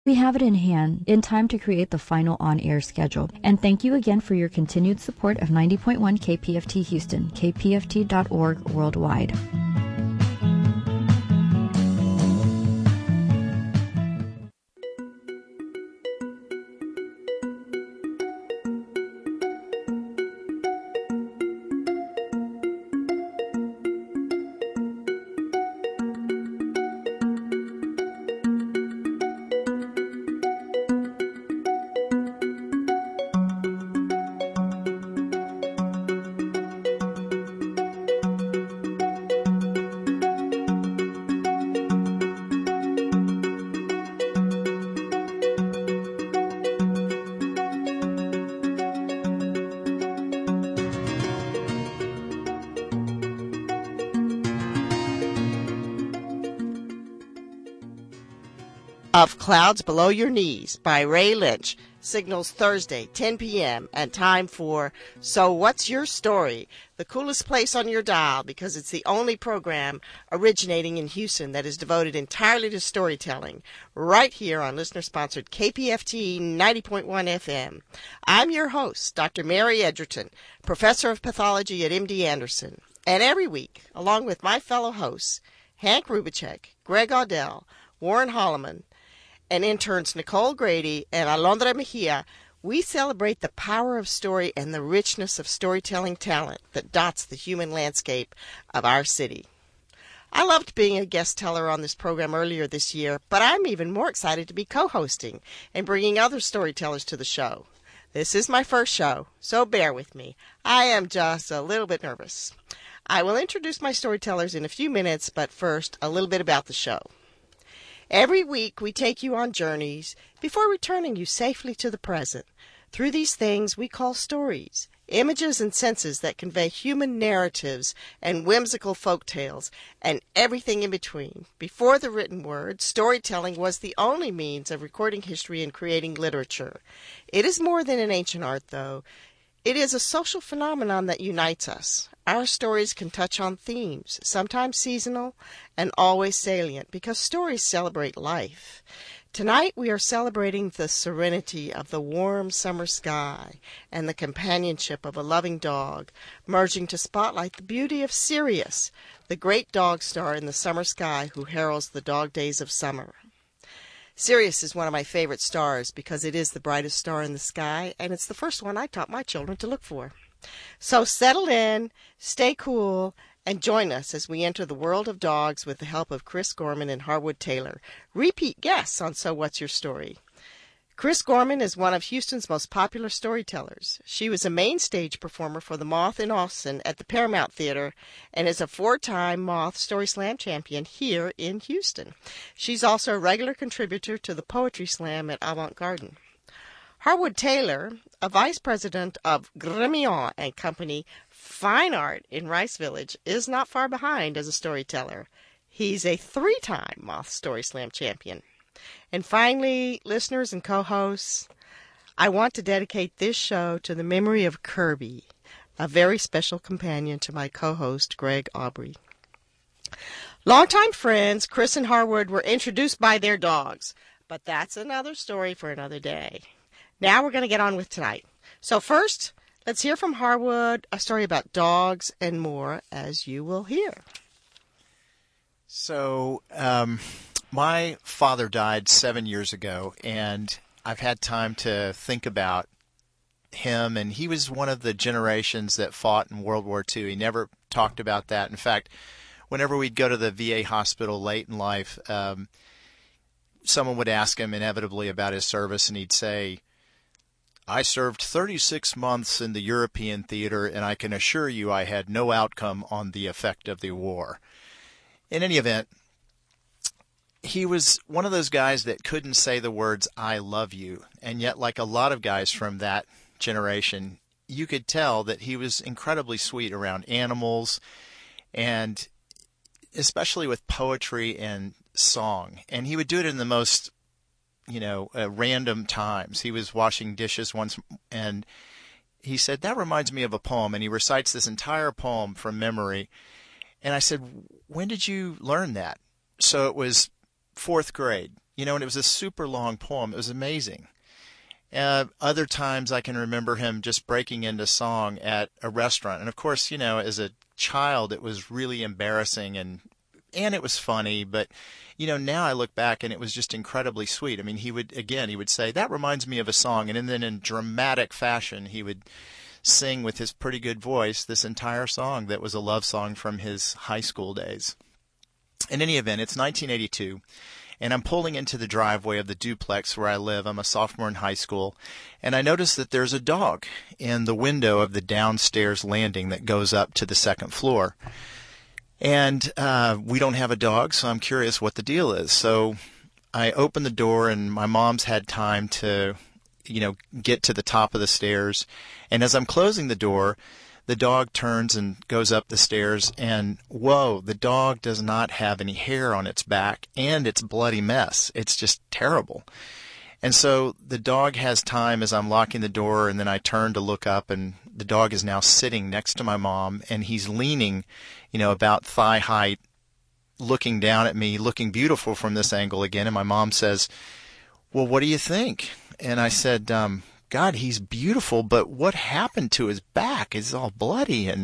We have it in hand in time to create the final on-air schedule. And thank you again for your continued support of 90.1 KPFT Houston, kpft.org worldwide. Of Clouds Below Your Knees by Ray Lynch signals Thursday, 10 p.m., and time for So What's Your Story? The coolest place on your dial because it's the only program originating in Houston that is devoted entirely to storytelling, right here on listener-sponsored KPFT 90.1 FM. I'm your host, Dr. Mary Edgerton, professor of pathology at MD Anderson, and every week, along with my fellow hosts, Hank Rubicek, Greg Audell, Warren Holloman, and interns Nicole Grady and Alondra Mejia, we celebrate the power of story and the richness of storytelling talent that dots the human landscape of our city. I loved being a guest teller on this program earlier this year, but I'm even more excited to be co-hosting and bringing other storytellers to the show. This is my first show, so bear with me. I am just a little bit nervous. I will introduce my storytellers in a few minutes, but first, a little bit about the show. Every week we take you on journeys before returning you safely to the present. Through these things we call stories, images and senses that convey human narratives and whimsical folk tales, and everything in between. Before the written word, storytelling was the only means of recording history and creating literature. It is more than an ancient art, though. It is a social phenomenon that unites us. Our stories can touch on themes, sometimes seasonal and always salient, because stories celebrate life. Tonight we are celebrating the serenity of the warm summer sky and the companionship of a loving dog, merging to spotlight the beauty of Sirius, the great dog star in the summer sky who heralds the dog days of summer. Sirius is one of my favorite stars because it is the brightest star in the sky, and it's the first one I taught my children to look for. So settle in, stay cool, and join us as we enter the world of dogs with the help of Chris Gorman and Harwood Taylor, repeat guests on So What's Your Story? Chris Gorman is one of Houston's most popular storytellers. She was a main stage performer for The Moth in Austin at the Paramount Theater and is a 4-time Moth Story Slam champion here in Houston. She's also a regular contributor to the Poetry Slam at Avant Garden. Harwood Taylor, a vice president of Gremillon and Company Fine Art in Rice Village, is not far behind as a storyteller. He's a 3-time Moth Story Slam champion. And finally, listeners and co-hosts, I want to dedicate this show to the memory of Kirby, a very special companion to my co-host, Greg Aubrey. Longtime friends, Chris and Harwood, were introduced by their dogs, but that's another story for another day. Now we're going to get on with tonight. So first, let's hear from Harwood, a story about dogs and more, as you will hear. So, my father died 7 years ago, and I've had time to think about him, and he was one of the generations that fought in World War II. He never talked about that. In fact, whenever we'd go to the VA hospital late in life, someone would ask him inevitably about his service, and he'd say, "I served 36 months in the European theater, and I can assure you I had no outcome on the effect of the war." In any event, he was one of those guys that couldn't say the words, "I love you." And yet, like a lot of guys from that generation, you could tell that he was incredibly sweet around animals, and especially with poetry and song. And he would do it in the most, random times. He was washing dishes once, and he said, "That reminds me of a poem." And he recites this entire poem from memory. And I said, "When did you learn that?" So it was 4th grade. and it was a super long poem. It was amazing. Other times I can remember him just breaking into song at a restaurant. And of course, as a child, it was really embarrassing and it was funny. But, now I look back and it was just incredibly sweet. I mean, he would say, that reminds me of a song. And then in dramatic fashion, he would sing with his pretty good voice this entire song that was a love song from his high school days. In any event, it's 1982. And I'm pulling into the driveway of the duplex where I live. I'm a sophomore in high school. And I notice that there's a dog in the window of the downstairs landing that goes up to the second floor. And we don't have a dog, so I'm curious what the deal is. So I open the door, and my mom's had time to, get to the top of the stairs. And as I'm closing the door, the dog turns and goes up the stairs, and whoa, the dog does not have any hair on its back, and it's a bloody mess. It's just terrible. And so the dog has time as I'm locking the door, and then I turn to look up, and the dog is now sitting next to my mom, and he's leaning, about thigh height, looking down at me, looking beautiful from this angle again. And my mom says, well, what do you think? And I said, God, he's beautiful, but what happened to his back? It's all bloody. And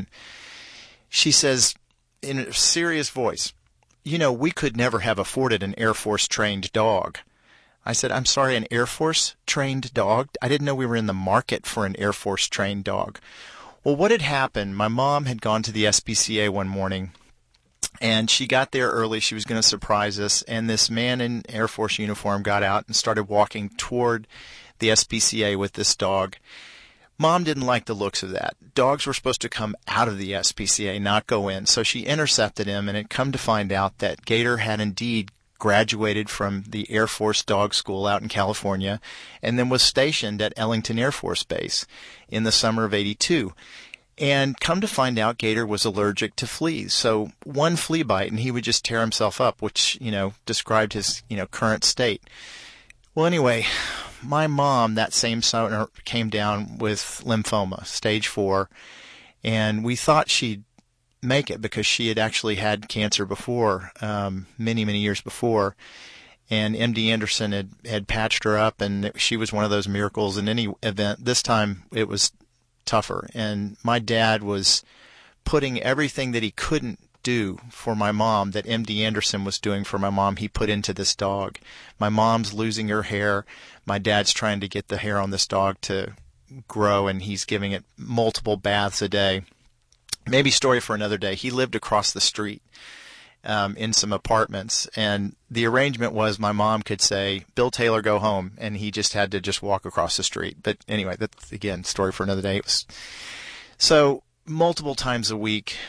she says in a serious voice, we could never have afforded an Air Force trained dog. I said, I'm sorry, an Air Force trained dog? I didn't know we were in the market for an Air Force trained dog. Well, what had happened, my mom had gone to the SPCA one morning, and she got there early. She was going to surprise us, and this man in Air Force uniform got out and started walking toward the SPCA with this dog. Mom didn't like the looks of that. Dogs were supposed to come out of the SPCA, not go in. So she intercepted him, and had come to find out that Gator had indeed graduated from the Air Force Dog School out in California, and then was stationed at Ellington Air Force Base in the summer of '82. And come to find out, Gator was allergic to fleas. So one flea bite, and he would just tear himself up, which, described his, current state. Well, anyway, my mom that same summer came down with lymphoma, stage 4, and we thought she'd make it because she had actually had cancer before, many, many years before. And MD Anderson had patched her up, and she was one of those miracles in any event. This time it was tougher. And my dad was putting everything that he couldn't do for my mom that MD Anderson was doing for my mom, he put into this dog. My mom's losing her hair. My dad's trying to get the hair on this dog to grow, and he's giving it multiple baths a day. Maybe story for another day. He lived across the street in some apartments, and the arrangement was my mom could say, Bill Taylor, go home, and he just had to just walk across the street. But anyway, that's, again, story for another day. So multiple times a week,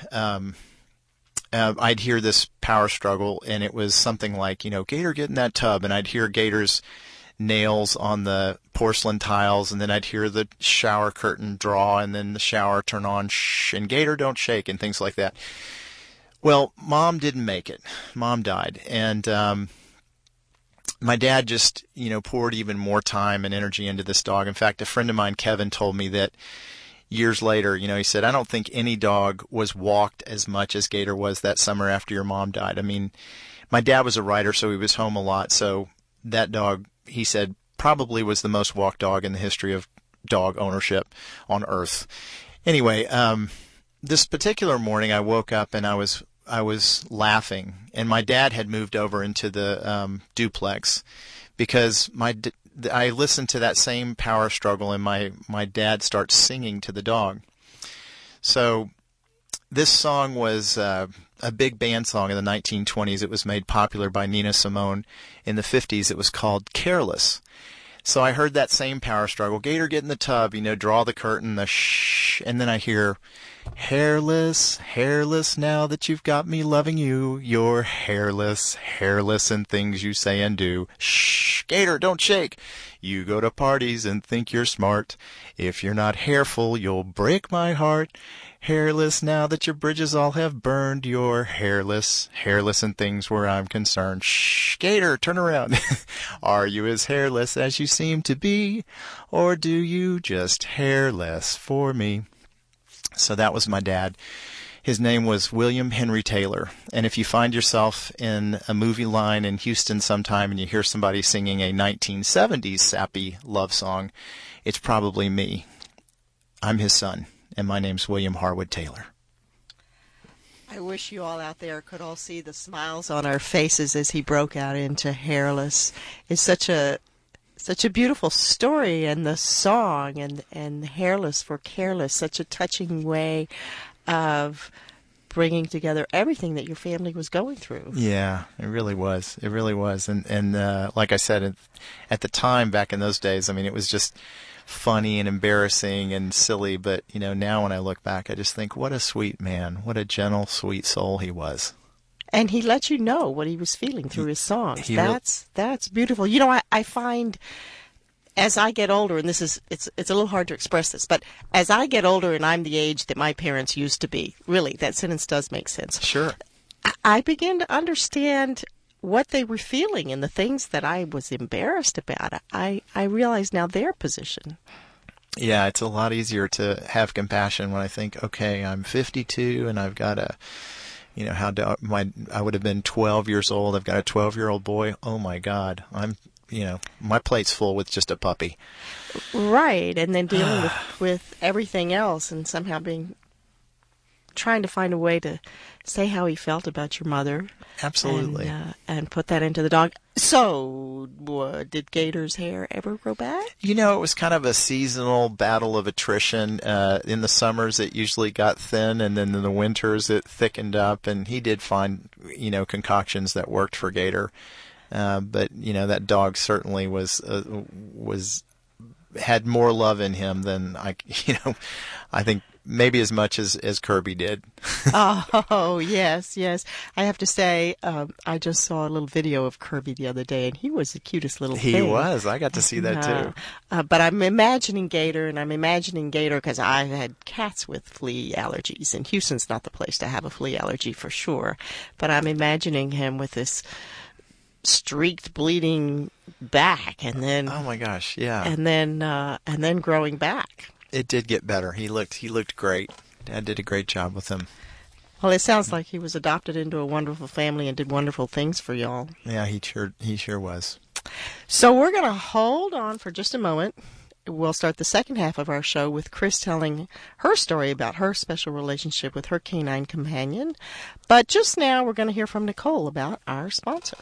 I'd hear this power struggle, and it was something like, Gator, get in that tub, and I'd hear Gator's nails on the porcelain tiles, and then I'd hear the shower curtain draw, and then the shower turn on, shh, and Gator, don't shake, and things like that. Well, Mom didn't make it. Mom died, and my dad just, poured even more time and energy into this dog. In fact, a friend of mine, Kevin, told me that years later, he said, I don't think any dog was walked as much as Gator was that summer after your mom died. I mean, my dad was a writer, so he was home a lot, so that dog, he said, probably was the most walked dog in the history of dog ownership on Earth. Anyway, this particular morning I woke up and I was laughing, and my dad had moved over into the duplex because I listened to that same power struggle, and my dad starts singing to the dog. So this song was a big band song in the 1920s. It was made popular by Nina Simone in the 50s. It was called Careless. So I heard that same power struggle. Gator, get in the tub, draw the curtain, the shh, and then I hear, hairless, hairless now that you've got me loving you. You're hairless, hairless in things you say and do. Shh, Gator, don't shake. You go to parties and think you're smart. If you're not hairful, you'll break my heart. Hairless now that your bridges all have burned. You're hairless, hairless in things where I'm concerned. Shh, Gator, turn around. Are you as hairless as you seem to be? Or do you just hair less for me? So that was my dad. His name was William Henry Taylor. And if you find yourself in a movie line in Houston sometime and you hear somebody singing a 1970s sappy love song, it's probably me. I'm his son, and my name's William Harwood Taylor. I wish you all out there could all see the smiles on our faces as he broke out into Hairless. It's such a beautiful story, and the song and Hairless for Careless, such a touching way of bringing together everything that your family was going through. Yeah, it really was. It really was. And like I said, at the time back in those days, I mean, it was just funny and embarrassing and silly. But, you know, now when I look back, I just think, what a sweet man. What a gentle, sweet soul he was. And he let you know what he was feeling through his songs. That's beautiful. You know, I find as I get older, and it's a little hard to express this, but as I get older and I'm the age that my parents used to be, really, that sentence does make sense. Sure. I begin to understand what they were feeling and the things that I was embarrassed about. I realize now their position. Yeah, it's a lot easier to have compassion when I think, okay, I'm 52 and I've got a, you know, I would have been 12 years old. I've got a 12-year-old boy. Oh my God, my plate's full with just a puppy. Right, and then dealing with everything else and somehow trying to find a way to say how he felt about your mother. Absolutely. And put that into the dog. So, did Gator's hair ever grow back? You know, it was kind of a seasonal battle of attrition. In the summers, it usually got thin, and then in the winters, it thickened up. And he did find, concoctions that worked for Gator. But that dog certainly had more love in him than I think maybe as much as Kirby did. Oh, yes. I have to say, I just saw a little video of Kirby the other day, and he was the cutest little thing. He was. I got to see that too. But I'm imagining Gator because I've had cats with flea allergies, and Houston's not the place to have a flea allergy for sure. But I'm imagining him with this streaked, bleeding back, and then oh my gosh, yeah, and then growing back. It did get better. He looked great. Dad did a great job with him. Well, it sounds like he was adopted into a wonderful family and did wonderful things for y'all. Yeah, he sure was. So we're going to hold on for just a moment. We'll start the second half of our show with Chris telling her story about her special relationship with her canine companion. But just now, we're going to hear from Nicole about our sponsor.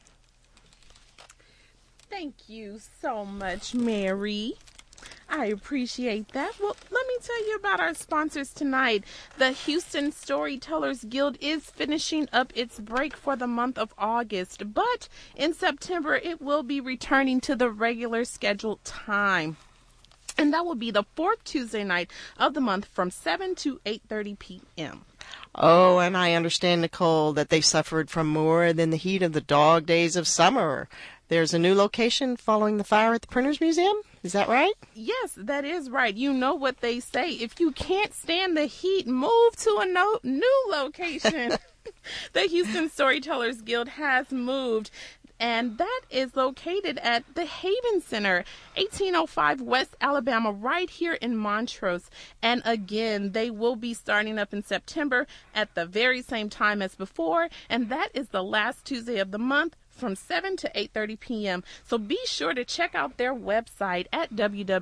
Thank you so much, Mary. I appreciate that. Well, let me tell you about our sponsors tonight. The Houston Storytellers Guild is finishing up its break for the month of August, but in September it will be returning to the regular scheduled time. And that will be the fourth Tuesday night of the month from 7 to 8:30 p.m. Oh, and I understand, Nicole, that they suffered from more than the heat of the dog days of summer. There's a new location following the fire at the Printers Museum. Is that right? Yes, that is right. You know what they say. If you can't stand the heat, move to a new location. The Houston Storytellers Guild has moved, and that is located at the Haven Center, 1805 West Alabama, right here in Montrose. And again, they will be starting up in September at the very same time as before, and that is the last Tuesday of the month, from 7 to 8:30 p.m. So be sure to check out their website at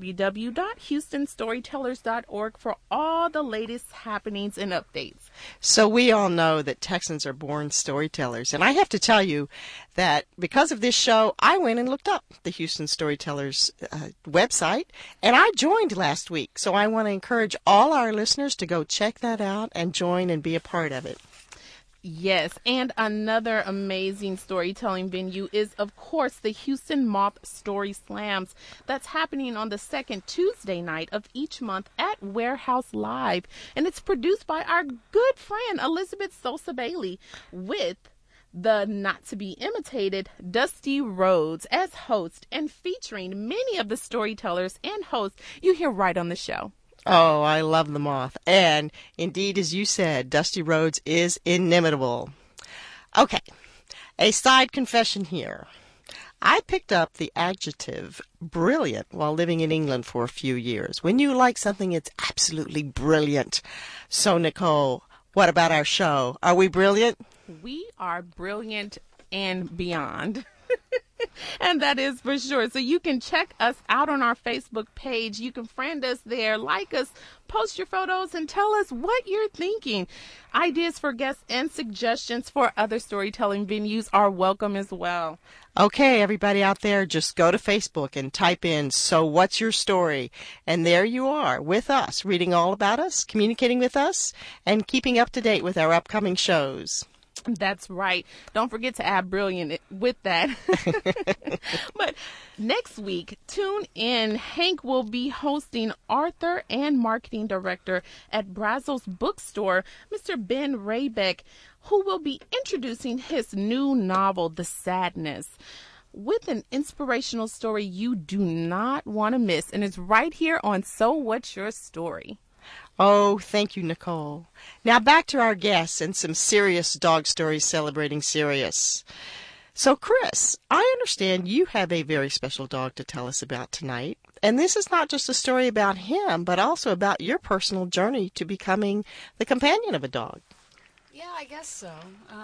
www.houstonstorytellers.org for all the latest happenings and updates. So we all know that Texans are born storytellers. And I have to tell you that because of this show, I went and looked up the Houston Storytellers website, and I joined last week. So I want to encourage all our listeners to go check that out and join and be a part of it. Yes, and another amazing storytelling venue is, of course, the Houston Moth Story Slams. That's happening on the second Tuesday night of each month at Warehouse Live. And it's produced by our good friend, Elizabeth Sosa Bailey, with the not-to-be-imitated Dusty Rhodes as host, and featuring many of the storytellers and hosts you hear right on the show. Oh, I love the Moth. And indeed, as you said, Dusty Rhodes is inimitable. Okay, a side confession here. I picked up the adjective brilliant while living in England for a few years. When you like something, it's absolutely brilliant. So, Nicole, What about our show? Are we brilliant? We are brilliant and beyond. And that is for sure. So you can check us out on our Facebook page. You can friend us there, like us, post your photos, and tell us what you're thinking. Ideas for guests and suggestions for other storytelling venues are welcome as well. Okay, everybody out there, just go to Facebook and type in, "So What's Your Story?" And there you are with us, reading all about us, communicating with us, and keeping up to date with our upcoming shows. That's right. Don't forget to add brilliant with that. But next week, tune in. Hank will be hosting author and marketing director at Brazel's Bookstore, Mr. Ben Raybeck, who will be introducing his new novel, The Sadness, with an inspirational story you do not want to miss. And it's right here on So What's Your Story? Oh, thank you, Nicole. Now back to our guests and some serious dog stories celebrating Sirius. So, Chris, I understand you have a very special dog to tell us about tonight. And this is not just a story about him, but also about your personal journey to becoming the companion of a dog. Yeah, I guess so.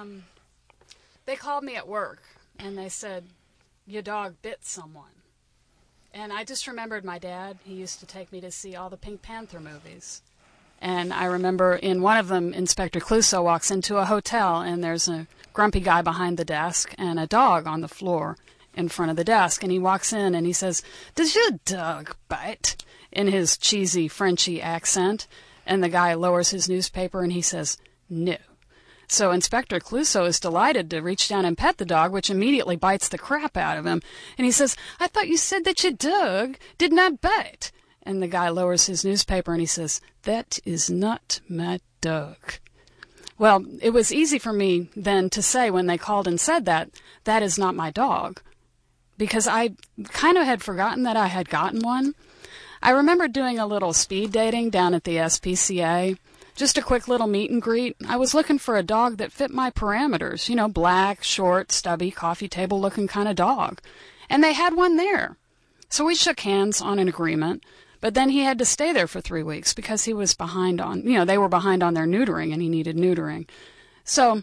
They called me at work, and they said, "Your dog bit someone." And I just remembered my dad. He used to take me to see all the Pink Panther movies. And I remember in one of them, Inspector Clouseau walks into a hotel, and there's a grumpy guy behind the desk and a dog on the floor in front of the desk. And he walks in and he says, "Does your dog bite?" in his cheesy Frenchy accent. And the guy lowers his newspaper and he says, "No." So Inspector Clouseau is delighted to reach down and pet the dog, which immediately bites the crap out of him. And he says, "I thought you said that your dog did not bite." And the guy lowers his newspaper and he says, "That is not my dog." Well, it was easy for me then to say when they called and said that, "That is not my dog," because I kind of had forgotten that I had gotten one. I remember doing a little speed dating down at the SPCA. Just a quick little meet and greet. I was looking for a dog that fit my parameters, black, short, stubby, coffee table looking kind of dog. And they had one there. So we shook hands on an agreement, but then he had to stay there for 3 weeks because he was behind on, they were behind on their neutering and he needed neutering. So,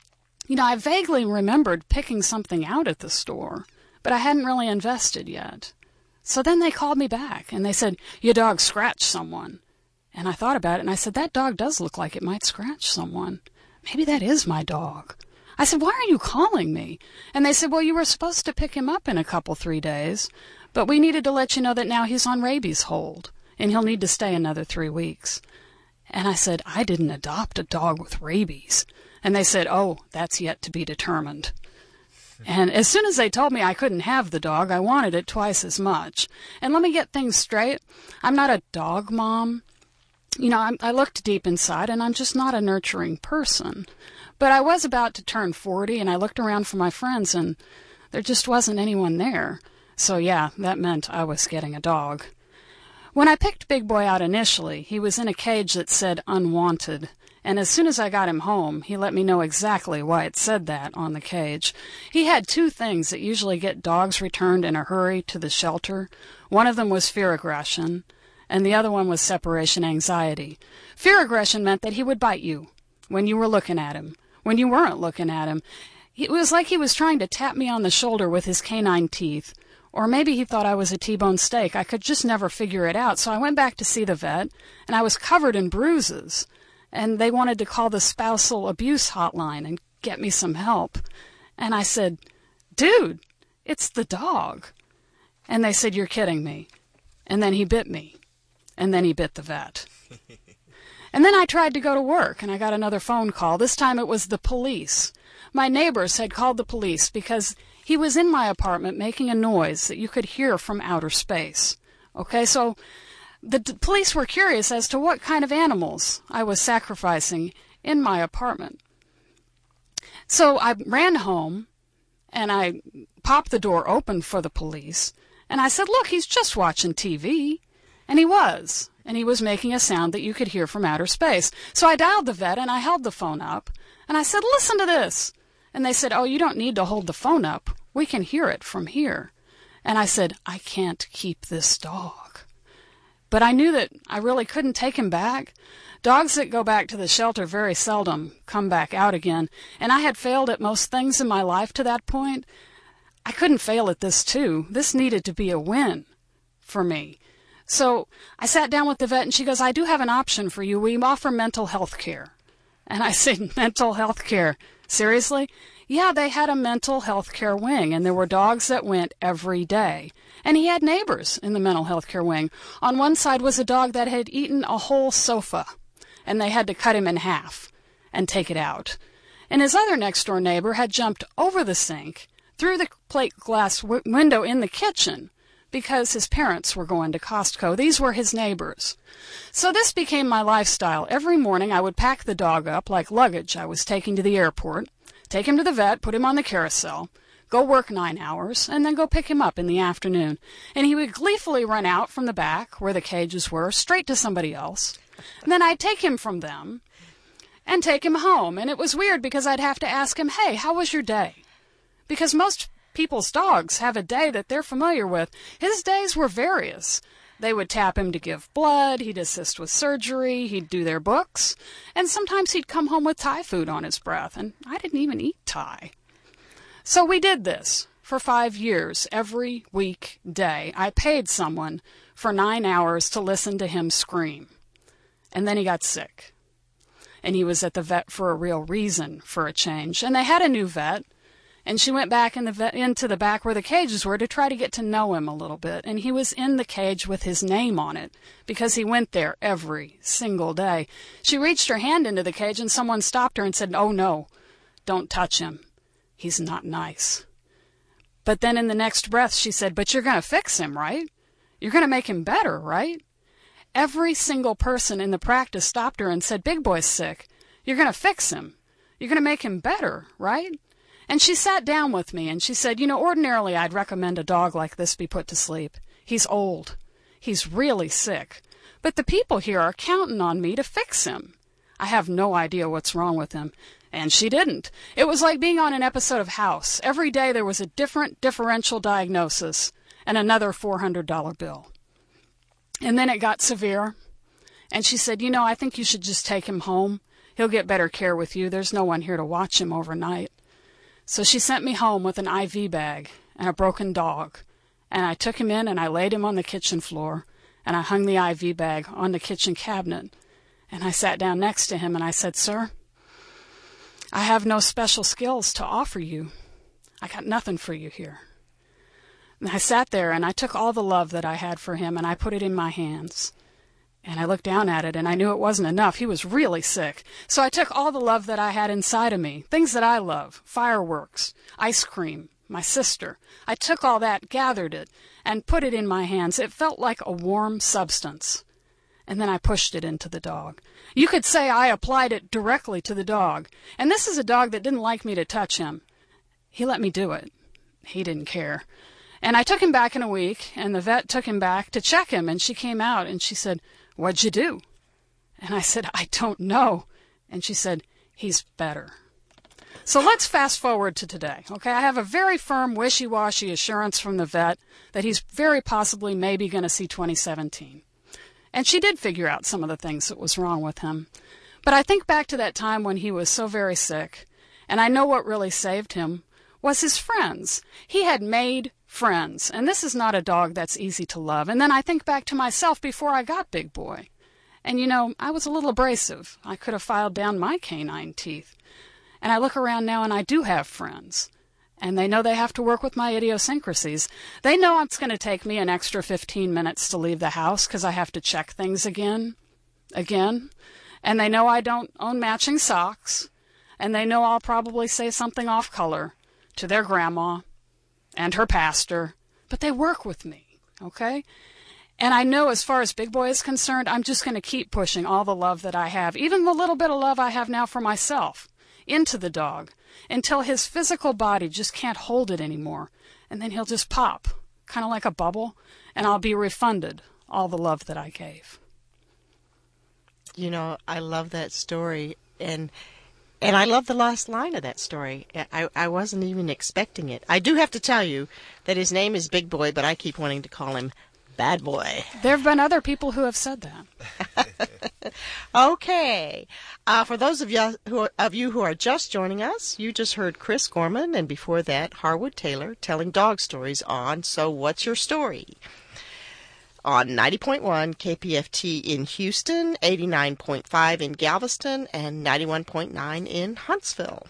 I vaguely remembered picking something out at the store, but I hadn't really invested yet. So then they called me back and they said, "Your dog scratched someone." And I thought about it, and I said, "That dog does look like it might scratch someone. Maybe that is my dog." I said, "Why are you calling me?" And they said, "Well, you were supposed to pick him up in 3 days, but we needed to let you know that now he's on rabies hold, and he'll need to stay another 3 weeks." And I said, "I didn't adopt a dog with rabies." And they said, "Oh, that's yet to be determined." And as soon as they told me I couldn't have the dog, I wanted it twice as much. And let me get things straight. I'm not a dog mom. I looked deep inside, and I'm just not a nurturing person. But I was about to turn 40, and I looked around for my friends, and there just wasn't anyone there. So, yeah, that meant I was getting a dog. When I picked Big Boy out initially, he was in a cage that said unwanted. And as soon as I got him home, he let me know exactly why it said that on the cage. He had 2 things that usually get dogs returned in a hurry to the shelter. One of them was fear aggression, and the other one was separation anxiety. Fear aggression meant that he would bite you when you were looking at him, when you weren't looking at him. It was like he was trying to tap me on the shoulder with his canine teeth. Or maybe he thought I was a T-bone steak. I could just never figure it out. So I went back to see the vet, and I was covered in bruises. And they wanted to call the spousal abuse hotline and get me some help. And I said, "Dude, it's the dog." And they said, "You're kidding me." And then he bit me. And then he bit the vet. And then I tried to go to work, and I got another phone call. This time it was the police. My neighbors had called the police because he was in my apartment making a noise that you could hear from outer space. Okay, so the police were curious as to what kind of animals I was sacrificing in my apartment. So I ran home, and I popped the door open for the police, and I said, "Look, he's just watching TV." And he was making a sound that you could hear from outer space. So I dialed the vet, and I held the phone up, and I said, "Listen to this." And they said, "Oh, you don't need to hold the phone up. We can hear it from here." And I said, "I can't keep this dog." But I knew that I really couldn't take him back. Dogs that go back to the shelter very seldom come back out again, and I had failed at most things in my life to that point. I couldn't fail at this too. This needed to be a win for me. So I sat down with the vet, and she goes, I do have an option for you. We offer mental health care. And I said, mental health care? Seriously? Yeah, they had a mental health care wing, and there were dogs that went every day. And he had neighbors in the mental health care wing. On one side was a dog that had eaten a whole sofa, and they had to cut him in half and take it out. And his other next-door neighbor had jumped over the sink, through the plate glass window in the kitchen, because his parents were going to Costco. These were his neighbors. So this became my lifestyle. Every morning I would pack the dog up like luggage I was taking to the airport, take him to the vet, put him on the carousel, go work 9 hours, and then go pick him up in the afternoon. And he would gleefully run out from the back, where the cages were, straight to somebody else. And then I'd take him from them and take him home. And it was weird because I'd have to ask him, hey, how was your day? Because most people's dogs have a day that they're familiar with. His days were various. They would tap him to give blood, he'd assist with surgery, he'd do their books, and sometimes he'd come home with Thai food on his breath, and I didn't even eat Thai. So we did this for 5 years, every weekday. I paid someone for 9 hours to listen to him scream. And then he got sick. And he was at the vet for a real reason for a change. And they had a new vet. And she went back into the back where the cages were to try to get to know him a little bit. And he was in the cage with his name on it because he went there every single day. She reached her hand into the cage and someone stopped her and said, oh, no, don't touch him. He's not nice. But then in the next breath she said, but you're going to fix him, right? You're going to make him better, right? Every single person in the practice stopped her and said, Big Boy's sick. You're going to fix him. You're going to make him better, right? And she sat down with me and she said, you know, ordinarily I'd recommend a dog like this be put to sleep. He's old. He's really sick. But the people here are counting on me to fix him. I have no idea what's wrong with him. And she didn't. It was like being on an episode of House. Every day there was a different differential diagnosis and another $400 bill. And then it got severe. And she said, you know, I think you should just take him home. He'll get better care with you. There's no one here to watch him overnight. So she sent me home with an IV bag and a broken dog. And I took him in and I laid him on the kitchen floor. And I hung the IV bag on the kitchen cabinet. And I sat down next to him and I said, sir, I have no special skills to offer you. I got nothing for you here. And I sat there and I took all the love that I had for him and I put it in my hands. And I looked down at it and I knew it wasn't enough. He was really sick. So I took all the love that I had inside of me, things that I love, fireworks, ice cream, my sister. I took all that, gathered it, and put it in my hands. It felt like a warm substance. And then I pushed it into the dog. You could say I applied it directly to the dog. And this is a dog that didn't like me to touch him. He let me do it. He didn't care. And I took him back in a week, and the vet took him back to check him, and she came out and she said, what'd you do? And I said, I don't know. And she said, he's better. So let's fast forward to today. Okay, I have a very firm, wishy-washy assurance from the vet that he's very possibly maybe going to see 2017. And she did figure out some of the things that was wrong with him. But I think back to that time when he was so very sick, and I know what really saved him was his friends. He had made friends, and this is not a dog that's easy to love. And then I think back to myself before I got Big Boy. And, you know, I was a little abrasive. I could have filed down my canine teeth. And I look around now and I do have friends. And they know they have to work with my idiosyncrasies. They know it's going to take me an extra 15 minutes to leave the house because I have to check things again. And they know I don't own matching socks. And they know I'll probably say something off color to their grandma and her pastor. But they work with me, okay? And I know as far as Big Boy is concerned, I'm just going to keep pushing all the love that I have, even the little bit of love I have now for myself, into the dog, until his physical body just can't hold it anymore. And then he'll just pop, kind of like a bubble, and I'll be refunded all the love that I gave. You know, I love that story, and I love the last line of that story. I wasn't even expecting it. I do have to tell you that his name is Big Boy, but I keep wanting to call him Bad boy. There have been other people who have said that. Okay. For those of you who are just joining us, you just heard Chris Gorman, and before that, Harwood Taylor telling dog stories on So What's Your Story? On 90.1 KPFT in Houston, 89.5 in Galveston, and 91.9 in Huntsville.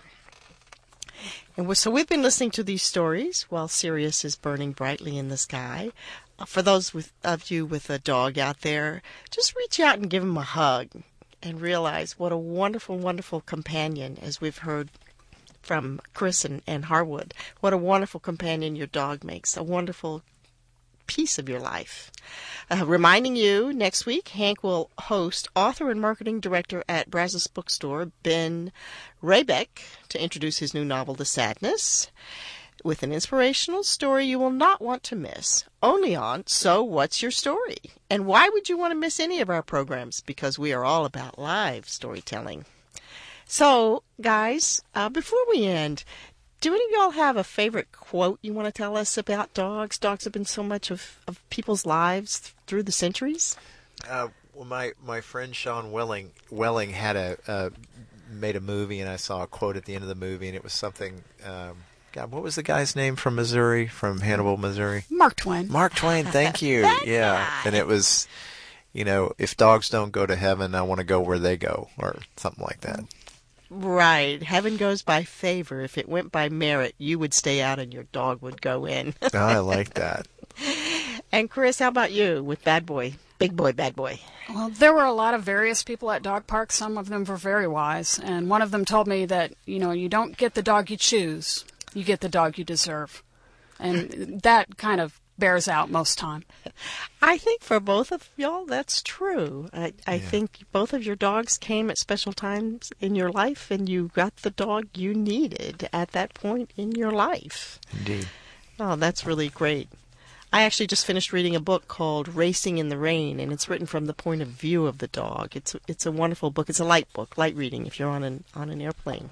And so we've been listening to these stories while Sirius is burning brightly in the sky. For those of you with a dog out there, just reach out and give him a hug and realize what a wonderful, wonderful companion, as we've heard from Chris and Harwood, what a wonderful companion your dog makes, a wonderful piece of your life. Reminding you, next week, Hank will host author and marketing director at Brazos Bookstore, Ben Raybeck, to introduce his new novel, The Sadness, with an inspirational story you will not want to miss, only on So What's Your Story? And why would you want to miss any of our programs? Because we are all about live storytelling. So, guys, before we end, do any of y'all have a favorite quote you want to tell us about dogs? Dogs have been so much of people's lives through the centuries. Well, my friend Sean Welling had made a movie, and I saw a quote at the end of the movie, and it was something. God, what was the guy's name from Missouri, from Hannibal, Missouri? Mark Twain. Mark Twain, thank you. Yeah, and it was, if dogs don't go to heaven, I want to go where they go, or something like that. Right. Heaven goes by favor. If it went by merit, you would stay out and your dog would go in. Oh, I like that. And Chris, how about you with Bad Boy? Big Boy, Bad Boy. Well, there were a lot of various people at dog parks. Some of them were very wise. And one of them told me that, you don't get the dog you choose. You get the dog you deserve. And that kind of bears out most time. I think for both of y'all, that's true. I think both of your dogs came at special times in your life, and you got the dog you needed at that point in your life. Indeed. Oh, that's really great. I actually just finished reading a book called Racing in the Rain, and it's written from the point of view of the dog. It's a wonderful book. It's a light book, light reading if you're on an airplane.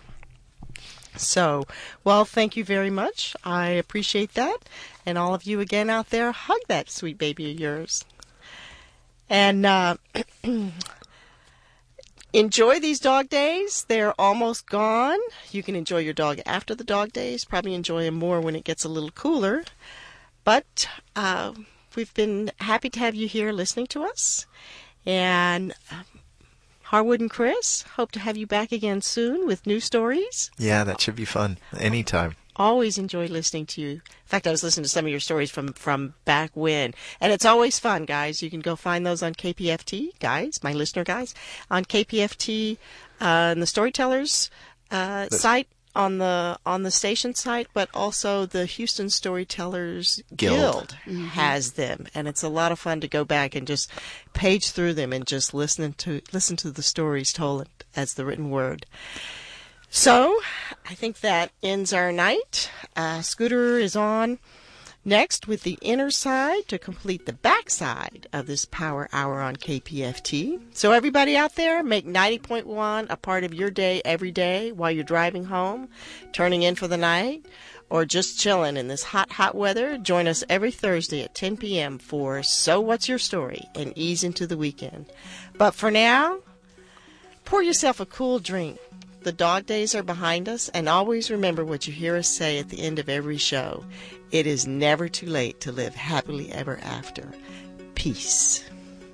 So, well, thank you very much. I appreciate that. And all of you again out there, hug that sweet baby of yours. And enjoy these dog days. They're almost gone. You can enjoy your dog after the dog days. Probably enjoy them more when it gets a little cooler. But we've been happy to have you here listening to us. And Harwood and Chris, hope to have you back again soon with new stories. Yeah, that should be fun. Anytime. Always enjoy listening to you. In fact, I was listening to some of your stories from back when. And it's always fun, guys. You can go find those on KPFT, guys, my listener guys, on KPFT and the Storytellers site, on the station site, but also the Houston Storytellers Guild has them, and it's a lot of fun to go back and just page through them and just listen to the stories told as the written word. So, I think that ends our night. Scooter is on next with the inner side to complete the backside of this Power Hour on KPFT. So everybody out there, make 90.1 a part of your day every day while you're driving home, turning in for the night, or just chilling in this hot, hot weather. Join us every Thursday at 10 p.m. for So What's Your Story? And ease into the weekend. But for now, pour yourself a cool drink. The dog days are behind us, and always remember what you hear us say at the end of every show. It is never too late to live happily ever after. Peace.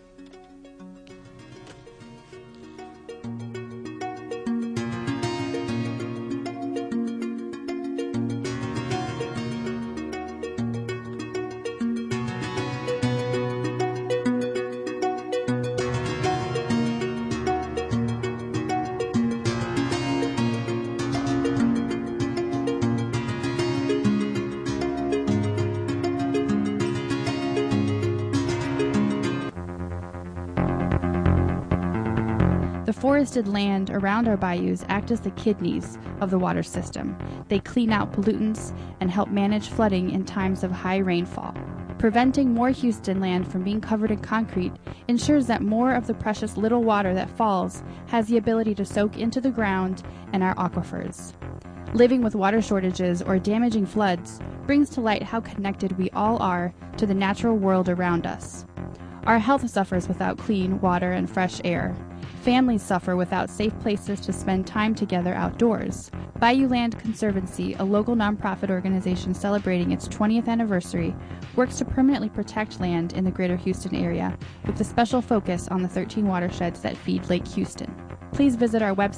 The forested land around our bayous act as the kidneys of the water system. They clean out pollutants and help manage flooding in times of high rainfall. Preventing more Houston land from being covered in concrete ensures that more of the precious little water that falls has the ability to soak into the ground and our aquifers. Living with water shortages or damaging floods brings to light how connected we all are to the natural world around us. Our health suffers without clean water and fresh air. Families suffer without safe places to spend time together outdoors. Bayou Land Conservancy, a local nonprofit organization celebrating its 20th anniversary, works to permanently protect land in the greater Houston area with a special focus on the 13 watersheds that feed Lake Houston. Please visit our website